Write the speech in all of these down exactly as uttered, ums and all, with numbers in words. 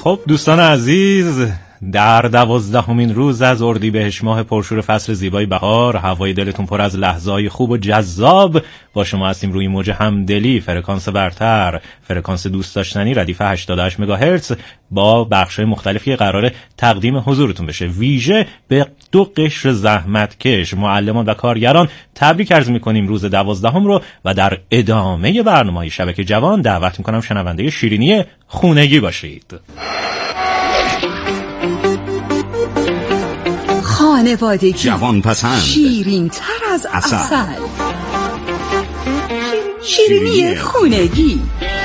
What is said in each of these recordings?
خب دوستان عزیز، در دوازدهمین روز از اردیبهشت ماه پرشور فصل زیبای بهار، هوای دلتون پر از لحظه‌های خوب و جذاب، با شما هستیم روی موج همدلی، فرکانس برتر، فرکانس دوست داشتنی، ردیف هشتاد و هشت مگاهرتز، با بخش‌های مختلفی قراره تقدیم حضورتون بشه. ویژه به دو قشر زحمتکش، معلمان و کارگران تبریک عرض می‌کنیم روز دوازدهم رو و در ادامه برنامه‌های شبکه جوان دعوت می‌کنم شنونده شیرینی خونگی باشید. خانوادگی، جوان پسند، شیرین تر از عسل، شیرینی خونگی.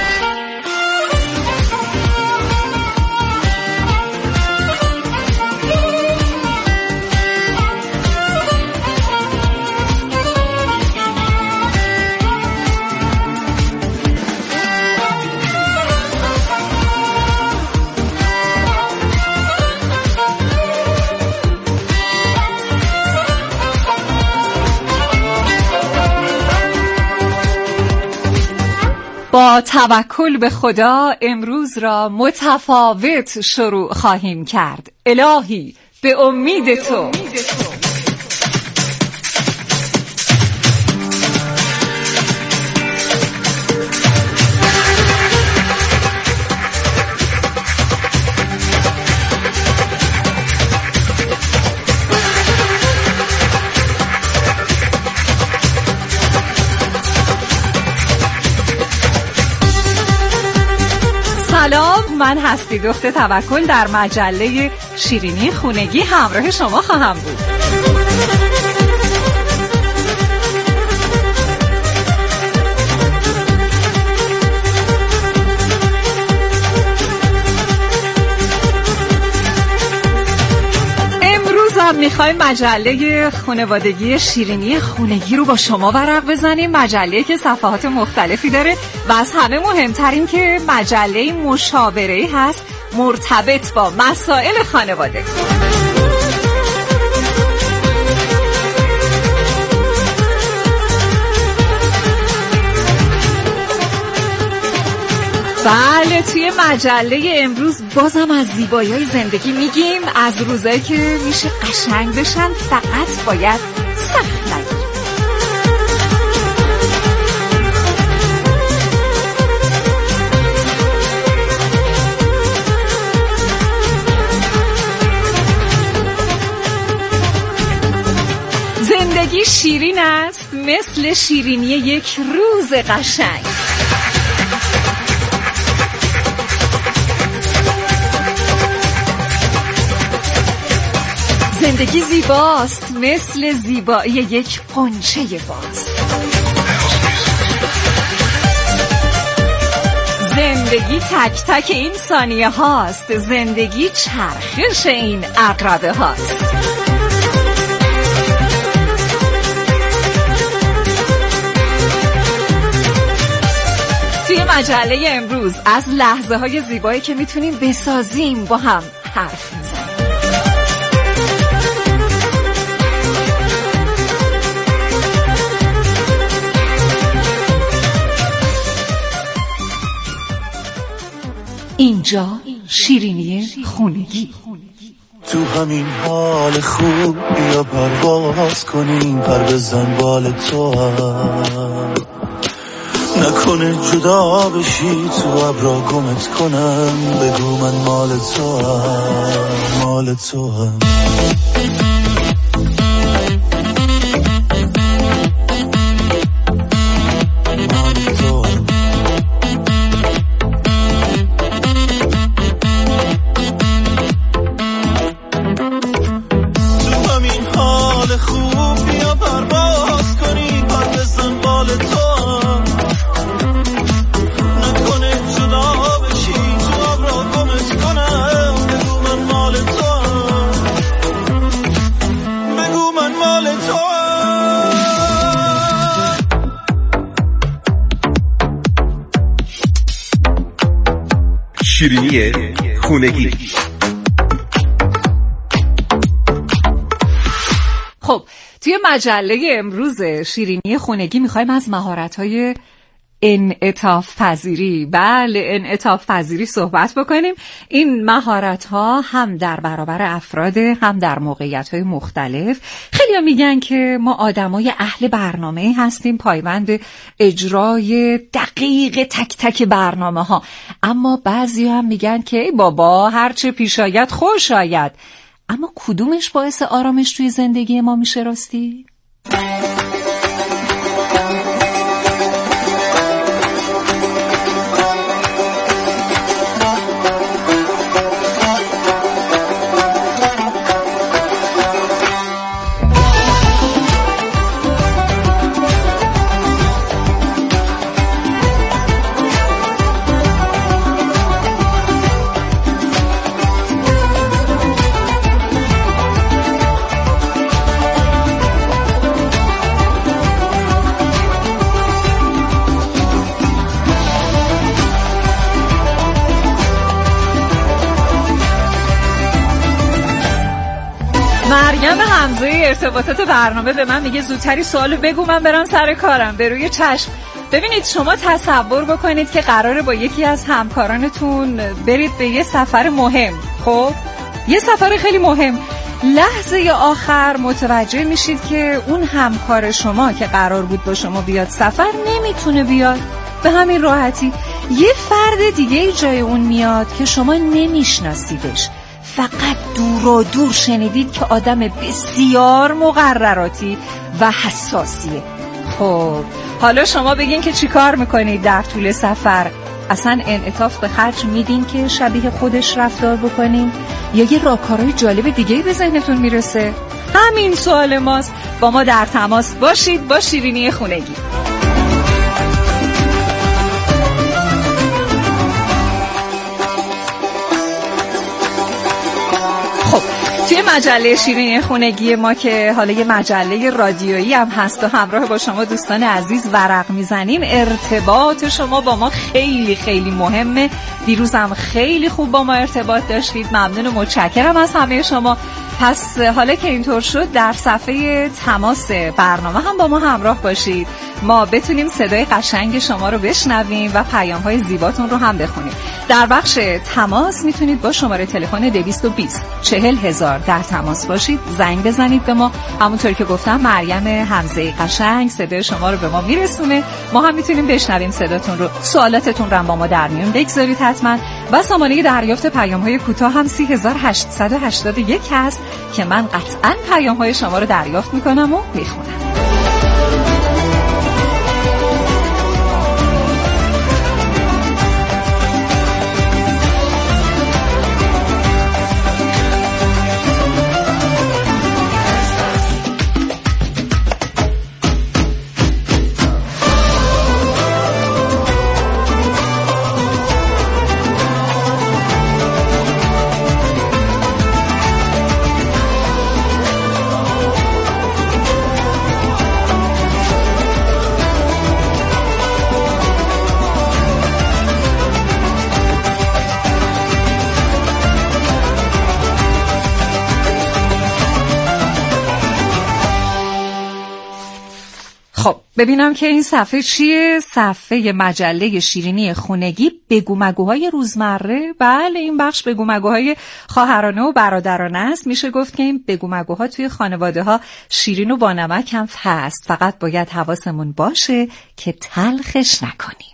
با توکل به خدا امروز را متفاوت شروع خواهیم کرد. الهی به امید تو. سلام، من هستی دخت توکل در مجله شیرینی خونگی همراه شما خواهم بود. امروز هم میخوایم مجله خانوادگی شیرینی خونگی رو با شما ورق بزنیم. مجله که صفحات مختلفی داره و از همه مهمتر این که مجله مشاوره‌ای هست مرتبط با مسائل خانواده. بله، توی مجله امروز بازم از زیبایی‌های زندگی میگیم، از روزایی که میشه قشنگ بشن، فقط باید سخت نگیریم. زندگی شیرین است مثل شیرینی یک روز قشنگ. زندگی زیباست مثل زیبایی یک غنچه باز. زندگی تک تک این ثانیه هاست، زندگی چرخش این عقربه هاست. توی مجله امروز از لحظه های زیبایی که میتونیم بسازیم با هم حرف میزنیم. اینجا شیرینی خونگی. تو همین حال خوب بیا پرواز کنیم، پر بزن بال تو هم نکنه جدا بشی، تو ابرا گمت کنم، بگو من مال تو هم، مال تو هم. شیرینی خونگی. خب توی مجله امروز شیرینی خونگی میخوایم از مهارت‌های انعطاف پذیری. بله، انعطاف پذیری صحبت بکنیم. این مهارت ها هم در برابر افراد، هم در موقعیت های مختلف. خیلی ها میگن که ما آدمای اهل برنامه هستیم، پایبند اجرای دقیق تک تک برنامه ها. اما بعضی هم میگن که ای بابا هرچه پیش آید خوش آید. اما کدومش باعث آرامش توی زندگی ما میشه راستی؟ مریم حمزه ارتباطات برنامه به من میگه زودتری سوالو بگو من برم سر کارم. به روی چشم. ببینید شما تصور بکنید که قراره با یکی از همکارانتون برید به یه سفر مهم. خب یه سفر خیلی مهم. لحظه آخر متوجه میشید که اون همکار شما که قرار بود با شما بیاد سفر نمیتونه بیاد. به همین راحتی یه فرد دیگه جای اون میاد که شما نمیشناسیدش، فقط دور و دور شنیدید که آدم بسیار مقرراتی و حساسیه. خب حالا شما بگین که چی کار میکنید در طول سفر؟ اصلا انعطاف به خرج میدین که شبیه خودش رفتار بکنین؟ یا یه راهکارهای جالب دیگه به ذهنتون میرسه؟ همین سوال ماست. با ما در تماس باشید با شیرینی خونگی. توی مجله شیرینی خونگی ما که حالا یه مجله رادیویی هم هست و همراه با شما دوستان عزیز ورق میزنیم، ارتباط شما با ما خیلی خیلی مهمه. دیروز هم خیلی خوب با ما ارتباط داشتید. ممنون و متشکرم از همه شما. پس حالا که اینطور شد در صفحه تماس برنامه هم با ما همراه باشید، ما بتونیم صدای قشنگ شما رو بشنویم و پیام‌های زیباتون رو هم بخونیم. در بخش تماس میتونید با شماره تلفن دویست و بیست چهل هزار در تماس باشید، زنگ بزنید به ما. همونطور که گفتم مریم حمزه قشنگ صدای شما رو به ما میرسونه، ما هم میتونیم بشنویم صداتون رو. سوالاتتون رو هم با ما در میون بگذارید حتما. و سامانه دریافت پیام‌های کوتاه هم سه هزار و هشتصد و هشتاد و یک هست که من قطعاً پیام‌های شما رو دریافت میکنم و میخونم. ببینم که این صفحه چیه؟ صفحه مجله شیرینی خونگی، بگو مگوهای روزمره. بله این بخش بگو مگوهای خواهرانه و برادرانه است. میشه گفت که این بگو مگوها توی خانواده ها شیرین و با نمک هم هست، فقط باید حواسمون باشه که تلخش نکنیم.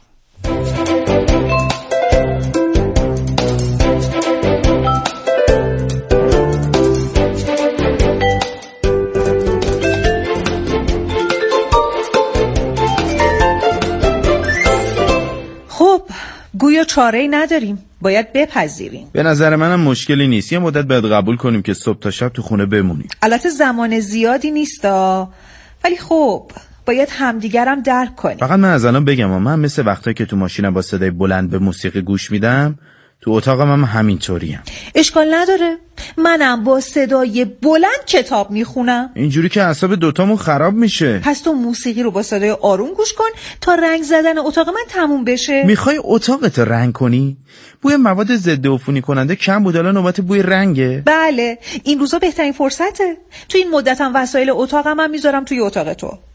گویا چاره‌ای نداریم، باید بپذیریم. به نظر منم مشکلی نیست، یه مدت باید قبول کنیم که صبح تا شب تو خونه بمونیم. البته زمان زیادی نیستا، ولی خب باید همدیگرم درک کنیم. فقط من از الان بگم من مثل وقتایی که تو ماشینم با صدای بلند به موسیقی گوش میدم، تو اتاقم هم همینطوریم. اشکال نداره، منم با صدای بلند کتاب میخونم. اینجوری که اعصاب دوتامون خراب میشه. پس تو موسیقی رو با صدای آروم گوش کن تا رنگ زدن اتاق من تموم بشه. میخوای اتاقت رنگ کنی؟ بوی مواد ضد عفونی کننده کم بود، الان نوبت بوی رنگه. بله این روزا بهترین فرصته. تو این مدتم وسایل اتاقم هم میذارم توی اتاق تو.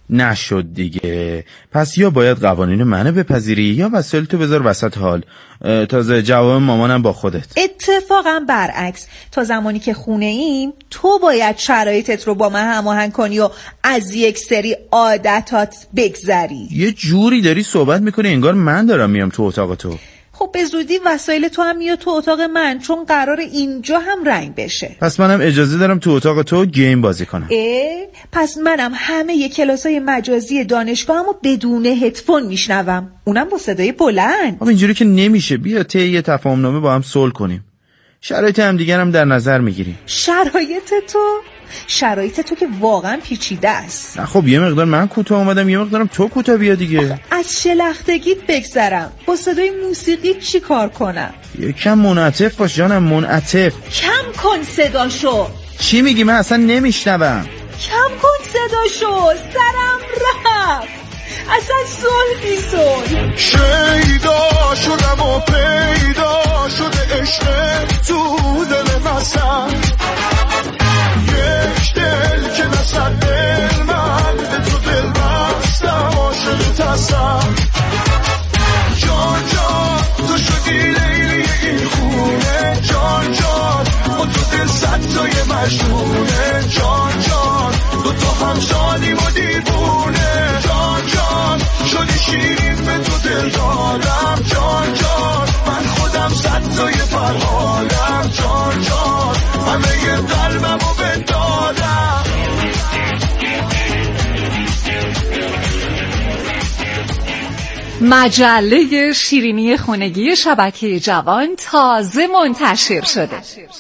نشد دیگه. پس یا باید قوانین منو بپذیری یا وسایل تو بذار وسط حال. تازه جواب مامانم با خودت. اتفاقا برعکس، تا زمانی که خونه ایم تو باید شرایطت رو با من هماهنگ کنی و از یک سری عادتات بگذری. یه جوری داری صحبت میکنی انگار من دارم میام تو اتاق تو. خب به زودی وسایل تو هم میاد تو اتاق من، چون قرار اینجا هم رنگ بشه. پس منم اجازه دارم تو اتاق تو گیم بازی کنم. اه؟ پس منم همه ی کلاسای مجازی دانشگاهمو بدون هدفون میشنوم، اونم با صدای بلند. خب اینجوری که نمیشه، بیا طی یه تفاهم نامه با هم صلح کنیم. شرایط هم دیگر هم در نظر میگیریم. شرایط تو؟ شرایط تو که واقعا پیچیده است. نه خب یه مقدار من کوتاه اومدم، یه مقدارم تو کوتاه بیا دیگه. از شلختگیت بگذرم، با صدای موسیقی چی کار کنم؟ یکم منعطف باش جانم، منعطف. کم کن صداشو. چی میگی؟ من اصلا نمیشنوم. کم کن صداشو، سرم رفت. اصلا صلح بی صلح. شیدا شدم و پیدا شده عشق تو دل مسن، یک دل که نصد دل من به تو دل بستم عاشق تصم. جان جان تو شدی لیلی این خونه، جان جان با تو دل صد تای مجنونه، جان جان دو تا هم شادیم و دیوونه، جان جان شدی شیرین به تو دل دادم، جان جان من خودم صد تای فرحالم، جان جان همه ی قلبم و بدادم. مجله شیرینی خونگی شبکه جوان تازه منتشر شده.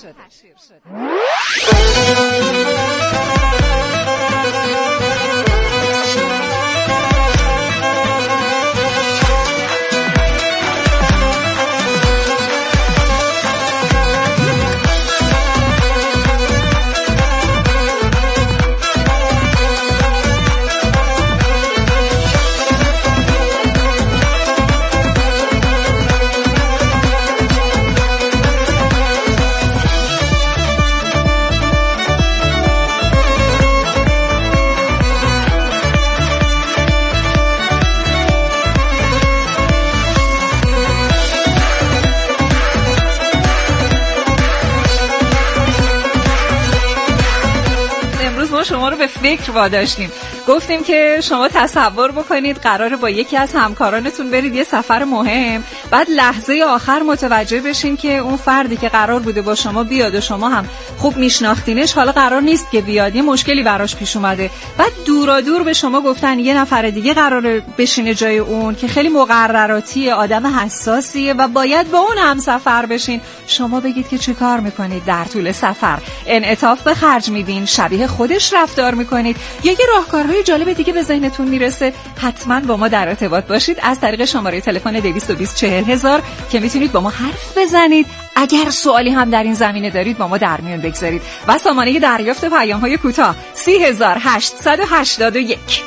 شما رو به فکر واداشتیم. گفتیم که شما تصور بکنید قراره با یکی از همکارانتون برید یه سفر مهم، بعد لحظه آخر متوجه بشین که اون فردی که قرار بوده با شما بیاد و شما هم خوب میشناختینش حالا قرار نیست که بیاد، یه مشکلی براش پیش اومده. بعد دورا دور به شما گفتن یه نفر دیگه قراره بشینه جای اون که خیلی مقرراتی، آدم حساسیه و باید با اون هم سفر بشین. شما بگید که چه کار میکنید در طول سفر؟ انعطاف به خرج میدین، شبیه خودش رفتار میکنید، یا یه راهکارهای جالب دیگه به ذهنتون میرسه؟ حتما با ما در ارتباط باشید از طریق شماره تلفن دویست و بیست چهل هزار که میتونید با ما حرف بزنید. اگر سوالی هم در این زمینه دارید با ما در میون بگذارید. و سامانه دریافت پیام‌های کوتاه سی هزار هشتصد و هشتاد و یک.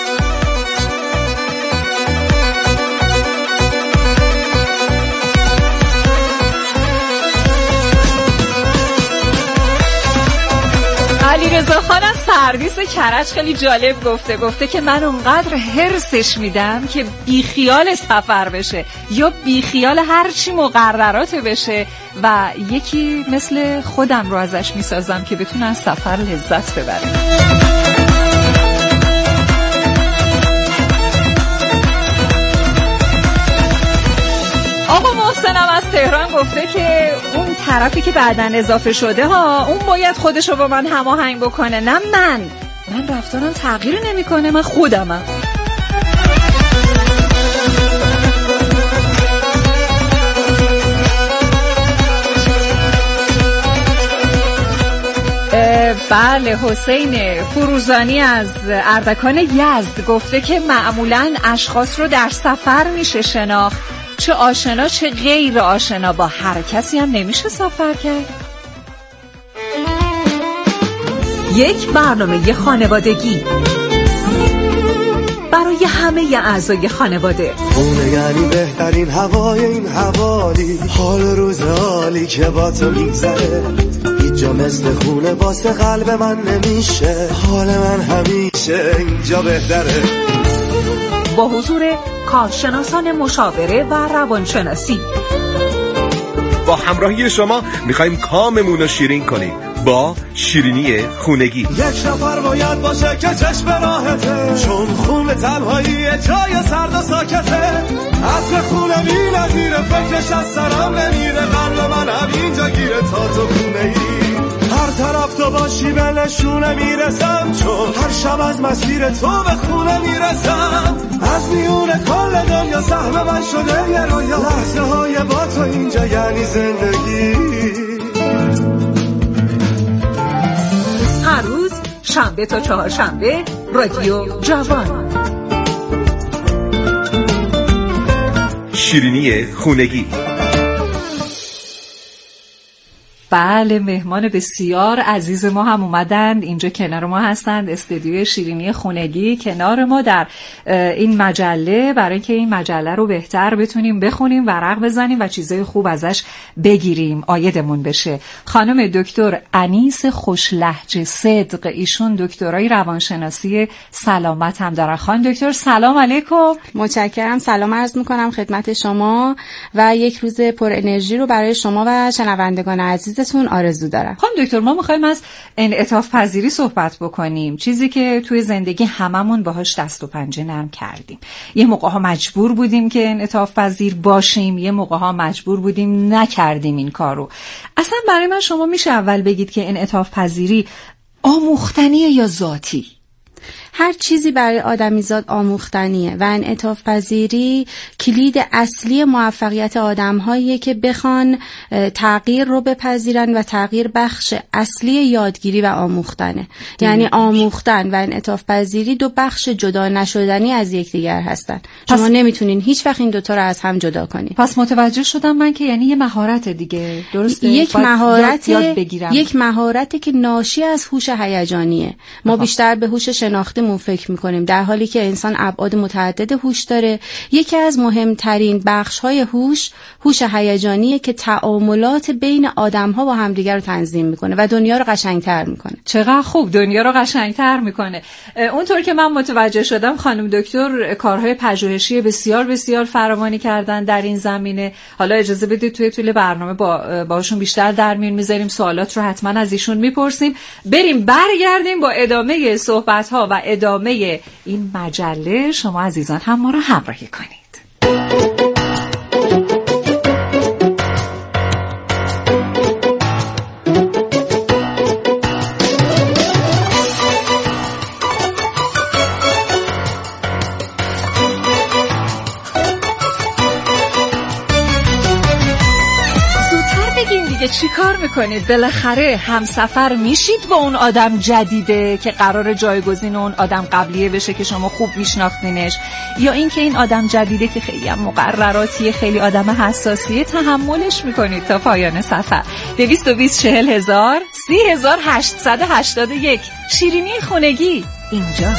علیرضا خان از پردیس کرج خیلی جالب گفته گفته که من اونقدر هرسش میدم که بیخیال سفر بشه یا بیخیال هرچی مقررات بشه و یکی مثل خودم رو ازش میسازم که بتونه از سفر لذت ببره. آقا محسنم از تهران گفته که اون طرفی که بعدن اضافه شده ها اون باید خودشو با من هماهنگ بکنه، نه من من رفتارم تغییر نمیکنه، من خودمم. بله، حسین فروزانی از اردکان یزد گفته که معمولاً اشخاص رو در سفر میشه شناخت، چه آشنا چه غیر آشنا، با هر کسی هم نمیشه سفر کرد. یک برنامه خانوادگی برای برای همه اعضای خانواده. خونه یعنی بهترین هوای این حوالی، حال روز عالی که با تو میگذره، هیچ جا مثل خونه واسه قلب من نمیشه، حال من همیشه اینجا بهتره. با حضور کارشناسان مشاوره و روانشناسی، با همراهی شما میخوایم کاممون رو شیرین کنیم با شیرینی خونگی. یک نفر باید باشه که چشم راحته، چون خونه تنهایی جای سرد و ساکته، عطر خونه بی نظیره، فکرش از سرم نمیره، قلب من همینجا گیره تا تو خونه ای. هر طرف تو باشی به نشونه میرسم، چون هر شب از مسیر تو به خونه میرسم، از میون کل دنیا سهم من شده یه رویا، لحظه های با تو اینجا یعنی زندگی. هر روز شنبه تا چهارشنبه رادیو جوان. شیرینی خونگی. بله، مهمان بسیار عزیز ما هم اومدند اینجا کنار ما هستند، استودیوی شیرینی خونگی کنار ما در این مجله، برای که این مجله رو بهتر بتونیم بخونیم، ورق بزنیم و چیزای خوب ازش بگیریم، عایدمون بشه. خانم دکتر انیس خوشلهجه صدق، ایشون دکترای روانشناسی سلامت هم دارن. خانم دکتر سلام علیکم. متشکرم، سلام عرض میکنم خدمت شما و یک روز پر انرژی رو برای شما و شنوندگان عزیز تون آرزو دارم. خانم دکتر، ما میخوایم از انعطاف پذیری صحبت بکنیم، چیزی که توی زندگی هممون باهاش دست و پنجه نرم کردیم. یه موقع‌ها مجبور بودیم که انعطاف پذیر باشیم، یه موقع‌ها مجبور بودیم نکردیم این کارو. اصلا برای من شما میشه اول بگید که انعطاف پذیری آموختنیه یا ذاتی؟ هر چیزی برای آدمیزاد آموختنیه و انعطاف پذیری کلید اصلی موفقیت آدم‌هاییه که بخوان تغییر رو بپذیرن و تغییر بخش اصلی یادگیری و آموختنه. یعنی آموختن و انعطاف پذیری دو بخش جدا نشدنی از یکدیگر هستن. شما نمیتونین هیچ وقت این دوتا رو از هم جدا کنین. پس متوجه شدم من که یعنی یه مهارت دیگه، درسته؟ یک مهارت یاد, یاد بگیرم. یک مهارتی که ناشی از هوش هیجانیه. ما آها. بیشتر به هوش شناختی مون فکر میکنیم، در حالی که انسان ابعاد متعدد هوش داره. یکی از مهمترین بخش‌های هوش هوش هیجانیه که تعاملات بین آدم‌ها با همدیگر رو تنظیم میکنه و دنیا رو قشنگتر میکنه. چقدر خوب، دنیا رو قشنگتر میکنه. اونطور که من متوجه شدم خانم دکتر کارهای پژوهشی بسیار بسیار فراوانی کردن در این زمینه. حالا اجازه بدید توی طول برنامه با باشون بیشتر در میون میذاریم، سوالات رو حتما از ایشون میپرسیم. بریم برگردیم با ادامه صحبت‌ها و ادامه این مجله. شما عزیزان هم ما رو همراهی کنید. چی کار میکنید؟ بالاخره همسفر میشید با اون آدم جدیده که قرار جایگزین اون آدم قبلیه بشه که شما خوب میشناختینش، یا اینکه این آدم جدیده که خیلی هم مقرراتیه، خیلی آدم حساسیه، تحملش میکنید تا پایان سفر. دویست و بیست چهل هزار سی هزار هشتصد و هشتاد و یک. شیرینی خونگی اینجا.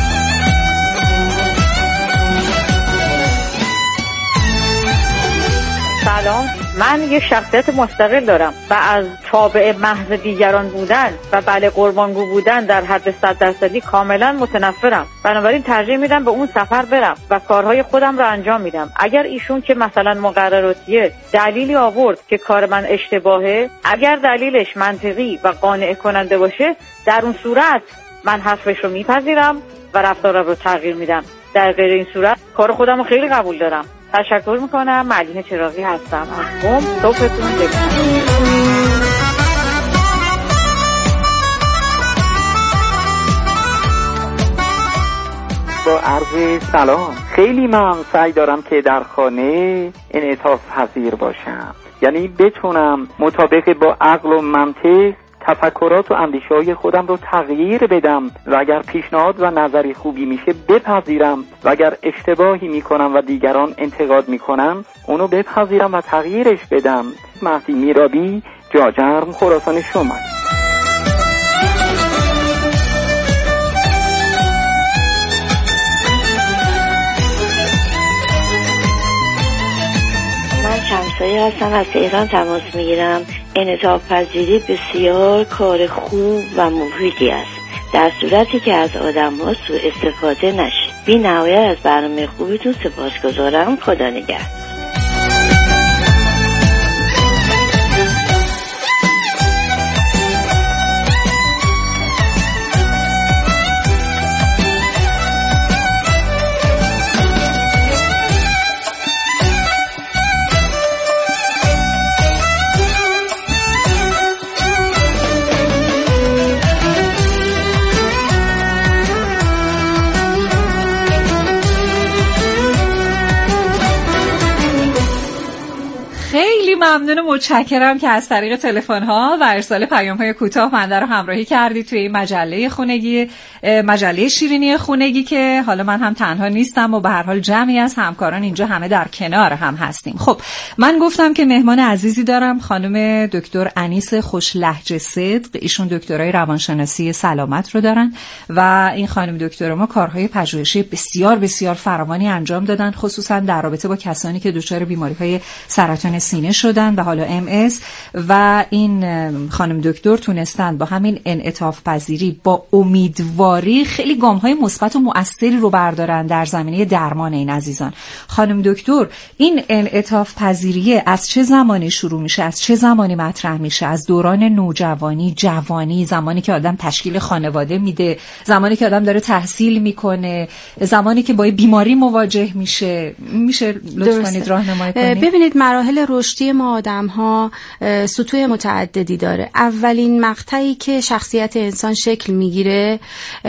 سلام، من یه شخصیت مستقل دارم و از تابع محض دیگران بودن و بله قربانگو بودن در حد صد درصدی کاملا متنفرم. بنابراین ترجیح میدم به اون سفر برم و کارهای خودم رو انجام میدم. اگر ایشون که مثلا مقرراتیه دلیلی آورد که کار من اشتباهه، اگر دلیلش منطقی و قانع کننده باشه، در اون صورت من حرفش رو میپذیرم و رفتارم رو تغییر میدم. در غیر این صورت کار خودم رو خیلی قبول دارم. تشکر میکنم. ملیحه چراغی هستم از قم. صبحتون بخیر. با عرض سلام، خیلی من سعی دارم که در خانه انعطاف پذیر باشم، یعنی بتونم مطابق با عقل و منطق تفکرات و اندیشه‌های خودم رو تغییر بدم و اگر پیشنهاد و نظری خوبی میشه بپذیرم و اگر اشتباهی میکنم و دیگران انتقاد میکنم اونو بپذیرم و تغییرش بدم. مهدی میرابی، جاجرم، خراسان شمال. شمسایی هستم، از تهران تماس میگیرم. انعطاف پذیری بسیار کار خوب و مفیدی است در صورتی که از آدم ها سوء استفاده نشه. بی نهایت از برنامه خوبتون سپاسگزارم. خدا نگهدار. خیلی ممنون و متشکرم که از طریق تلفن ها و ارسال پیام های کوتاه من رو همراهی کردید توی این مجله خونگی، مجله شیرینی خونگی، که حالا من هم تنها نیستم و به هر حال جمعی از همکاران اینجا همه در کنار هم هستیم. خب من گفتم که مهمان عزیزی دارم، خانم دکتر انیس خوشلهجه صدق. ایشون دکترای روانشناسی سلامت رو دارن و این خانم دکتر ما کارهای پژوهشی بسیار بسیار فراوانی انجام دادن، خصوصا در رابطه با کسانی که دچار بیماری‌های سرطان سینه شدن و حالا ام اس، و این خانم دکتر تونستن با همین انعطاف پذیری با امیدواری خیلی گام‌های مثبت و مؤثری رو بردارن در زمینه درمان این عزیزان. خانم دکتر، این انعطاف پذیری از چه زمانی شروع میشه؟ از چه زمانی مطرح میشه؟ از دوران نوجوانی، جوانی، زمانی که آدم تشکیل خانواده میده، زمانی که آدم داره تحصیل میکنه، زمانی که با بیماری مواجه میشه؟ میشه لطفاً راهنمایی کنید؟ ببینید، مراحل رشدی ما آدم‌ها سطوح متعددی داره. اولین مقطعی که شخصیت انسان شکل میگیره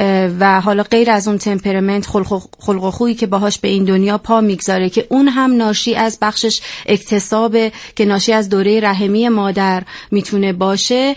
و حالا غیر از اون تمپرامنت، خلق و خویی که باهاش به این دنیا پا میگذاره، که اون هم ناشی از بخشش اکتسابه که ناشی از دوره رحمی مادر میتونه باشه،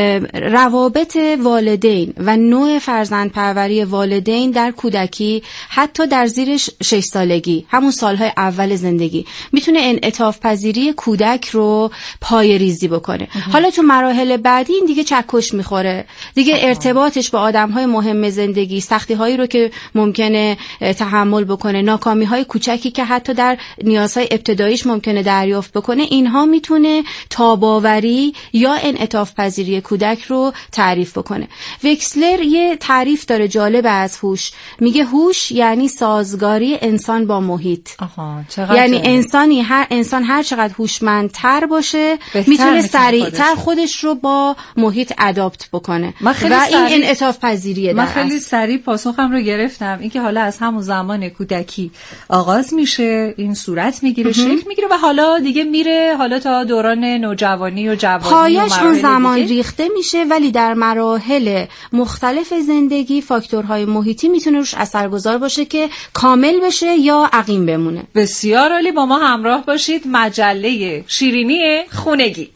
روابط والدین و نوع فرزندپروری والدین در کودکی، حتی در زیر شش سالگی، همون سالهای اول زندگی، میتونه انعطاف پذیری کودک رو پای ریزی بکنه. حالا تو مراحل بعدی این دیگه چکش میخوره، دیگه آه. ارتباطش با آدم‌های مهم زندگی، سختی‌هایی رو که ممکنه تحمل بکنه، ناکامی‌های کوچکی که حتی در نیازهای ابتداییش ممکنه دریافت بکنه، اینها میتونه تاباوری یا انعطاف پذیری کودک رو تعریف بکنه. وکسلر یه تعریف داره جالب از هوش، میگه هوش یعنی سازگاری انسان با محیط. آها، یعنی جالب. انسانی هر انسان هر چقدر هوشمندتر باشه میتونه سریعتر خودش رو با محیط اداپت بکنه و این انعطاف پذیریه. من خیلی سریع پاسخم رو گرفتم، اینکه حالا از همون زمان کودکی آغاز میشه، این صورت میگیره، شکل میگیره و حالا دیگه میره حالا تا دوران نوجوانی و جوانی، پایش اون زمان دیگه ریخته میشه، ولی در مراحل مختلف زندگی فاکتورهای محیطی میتونه روش اثرگذار باشه که کامل بشه یا عقیم بمونه. بسیار عالی، با ما همراه باشید. مجله شیرینی خونگی.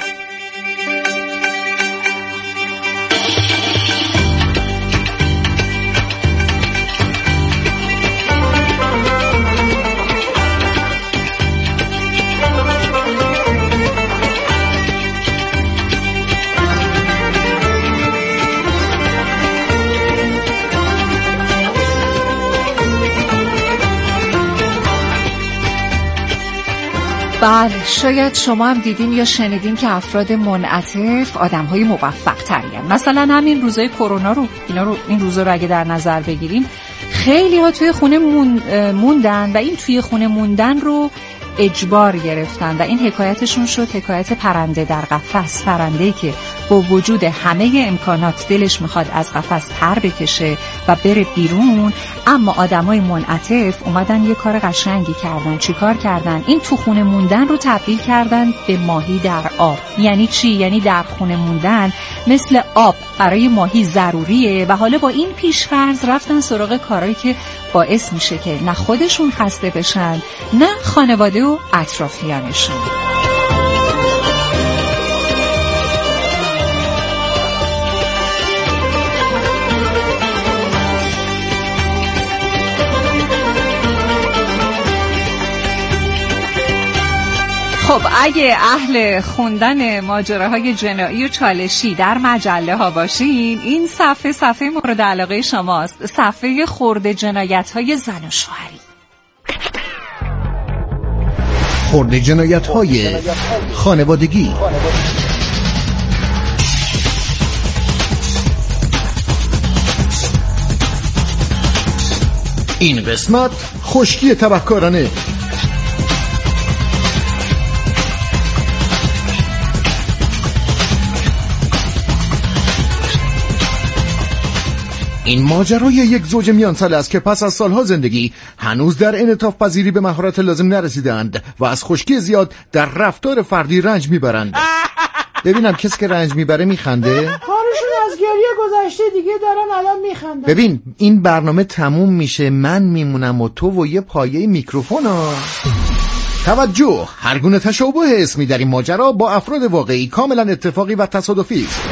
بله، شاید شما هم دیدین یا شنیدین که افراد منعطف آدم‌های موفق ترین. مثلا همین روزای کرونا رو اینا رو این روزا رو اگه در نظر بگیریم، خیلی ها توی خونه موندن و این توی خونه موندن رو اجبار گرفتن و این حکایتشون شد حکایت پرنده در قفس. پرنده‌ای که با وجود همه امکانات دلش میخواد از قفس پر بکشه و بره بیرون، اما آدمای منعطف اومدن یه کار قشنگی کردن. چی کار کردن؟ این تو خونه موندن رو تبدیل کردن به ماهی در آب. یعنی چی؟ یعنی در خونه موندن مثل آب برای ماهی ضروریه و حالا با این پیش‌فرض رفتن سراغ کارهایی که باعث میشه که نه خودشون خسته بشن نه خانواده و اطرافیانشون. خب اگه اهل خوندن ماجراهای جنایی و چالشی در مجله ها باشین، این صفحه صفحه مورد علاقه شماست. صفحه خرد جنایت های زن و شوهری. خرد جنایت‌های خانوادگی. این قسمت خشکی تبهکارانه. این ماجرای یک زوج میان ساله است که پس از سالها زندگی هنوز در انعطاف پذیری به مهارت لازم نرسیدند و از خشکی زیاد در رفتار فردی رنج میبرند. ببینم کسی که رنج میبره میخنده؟ کارشون از گریه گذشته دیگه دارن الان میخندن. ببین این برنامه تموم میشه من میمونم و تو و یه پایه میکروفون ها. توجه، هر گونه تشابه اسمی در این ماجرا با افراد واقعی کاملا اتفاقی و تصادفی است.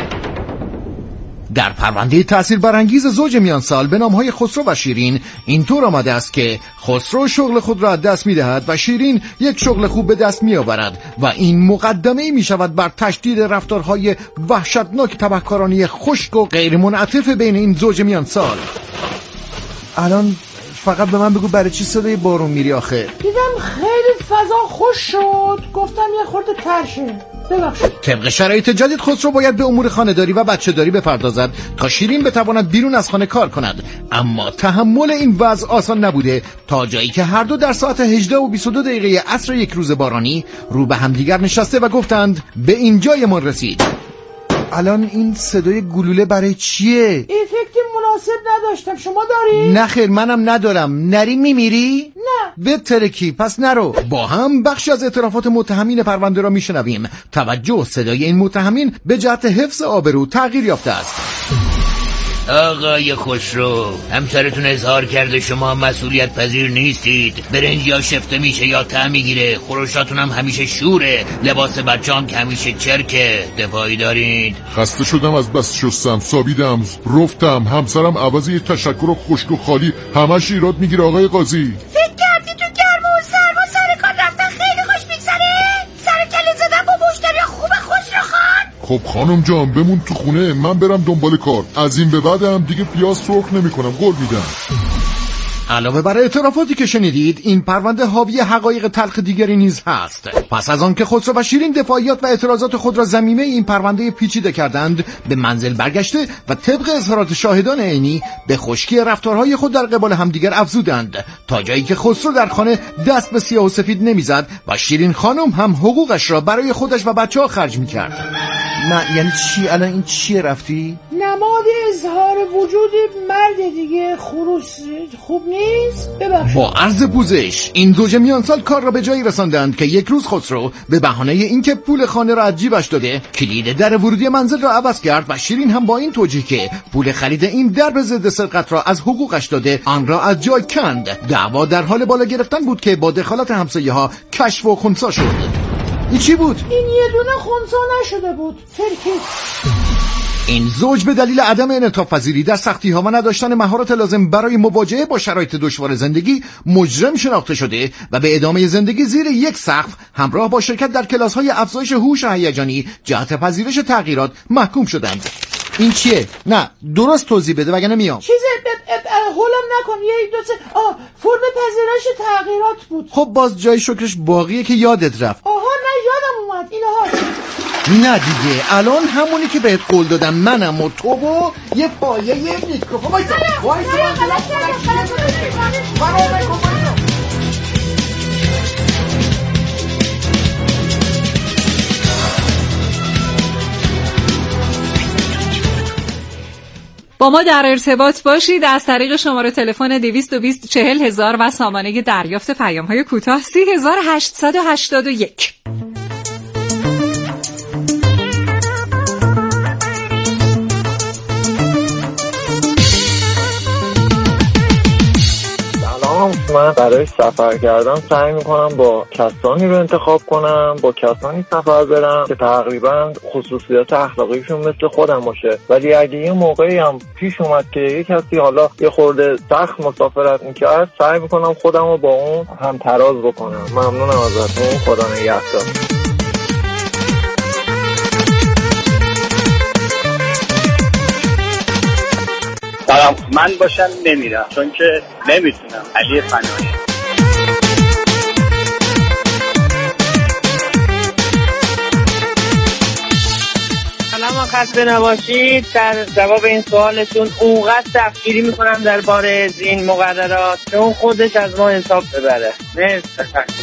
در پرونده تأثیر برانگیز زوج میان سال به نامهای خسرو و شیرین اینطور آمده است که خسرو شغل خود را از دست می‌دهد و شیرین یک شغل خوب به دست می‌آورد و این مقدمه می‌شود بر تشدید رفتارهای وحشتناک تبهکارانه خشک و غیر منعطف بین این زوج میان سال. الان فقط به من بگو برای چی صدای بارون میری آخه؟ دیدم خیلی فضا خوش شد گفتم یه خورده ترشه. ببخشید. طبق شرایط جدید خسرو باید به امور خانه‌داری و بچه‌داری بپردازد تا شیرین بتواند بیرون از خانه کار کند، اما تحمل این وضع آسان نبوده تا جایی که هر دو در ساعت هجده و بیست و دو دقیقه عصر یک روز بارانی رو به همدیگر نشسته و گفتند به این جایمان رسید. الان این صدای گلوله برای چیه؟ افکتی مناسب نداشتم. شما داری؟ نه خیر منم ندارم. نری میمیری؟ نه. به ترکی پس نرو. با هم بخشی از اعترافات متهمین پرونده را میشنویم. توجه، صدای این متهمین به جهت حفظ آبرو تغییر یافته است. آقای خسرو، همسرتون اظهار کرده شما مسئولیت پذیر نیستید. برنج یا شفته میشه یا ته میگیره، خروشاتون هم همیشه شوره، لباس بچه‌ام که همیشه چرکه. دفاعی دارید؟ خسته شدم از بس شستم، سابیدم، رفتم. همسرم عوض یه تشکر و خشک و خالی همش ایراد میگیره. آقای قاضی فکر کردی تو گرم و سرما سر کار رفتن خیلی خوش میگذره؟ سر کله زدن با مشتری خوب خسرو خان؟ خب خانم جان بمون تو خونه، من برم دنبال کار. از این به بعدم دیگه پیاز سرخ نمی کنم، قول میدم. علاوه بر اعترافاتی که شنیدید، این پرونده حاوی حقایق تلخ دیگری نیز هست. پس از آن که خسرو و شیرین دفاعیات و اعتراضات خود را ضمیمه این پرونده پیچیده کردند، به منزل برگشته و طبق اظهارات شاهدان عینی به خشکی رفتارهای خود در قبال همدیگر افزودند، تا جایی که خسرو در خانه دست به سیاه و سفید نمیزد و شیرین خانم هم حقوقش را برای خودش و بچه‌ها خرج میکرد. نه یعنی چی؟ الان این چیه رفتی؟ نماد اظهار وجود مرد دیگه. خروس خوب نیست؟ ببخشید. با عرض پوزش این زوج میان سال کار را به جایی رساندند که یک روز خسرو به بهانه اینکه پول خانه را از جیبش داده کلید در ورودی منزل را عوض کرد و شیرین هم با این توجیه که پول خرید این درب ضد سرقت را از حقوقش داده آن را از جای کند. دعوا در حال بالا گرفتن بود که با دخالت همسایه‌ها کشف و خنثی شد. این چی بود؟ این یه دونه خنثی نشده بود. ترکیب. این زوج به دلیل عدم انعطاف پذیری در سختی ها و نداشتن مهارت لازم برای مواجهه با شرایط دشوار زندگی مجرم شناخته شده و به ادامه زندگی زیر یک سقف همراه با شرکت در کلاس های افزایش هوش هیجانی جهت پذیرش تغییرات محکوم شدند. این چیه؟ نه درست توضیح بده وگرنه میام. چیزه هولم نکن. یه دو سه آه فرم پذیرش تغییرات بود. خب باز جای شکرش باقیه که یادت رفت. آها نه یادم اومد. اینها نه دیگه الان همونی که بهت قول دادم منم و تو و یه پایه یه میکروفون. وایسا وایسا با ما در ارتباط باشید از طریق شماره تلفن دویست و بیست چهل هزار و سامانه دریافت پیام‌های کوتاه سی هزار هشتصد و هشتاد و یک. من برای سفر کردن سعی میکنم با کسانی رو انتخاب کنم، با کسانی سفر برم که تقریبا خصوصیات اخلاقیشون مثل خودم باشه. ولی اگه یه موقعی هم پیش اومد که یه کسی حالا یه خورده سخت مسافرت میکرد، سعی میکنم خودم رو با اون هم تراز بکنم. ممنونم ازتون. خدا نگهدار. سلام، من باشم نمیرم چون که نمیتونم. علی فنایی. خسته نباشید. در جواب این سوالتون اونقدر تفکیری میکنم درباره این مقررات که اون خودش از ما حساب ببره. مرسی.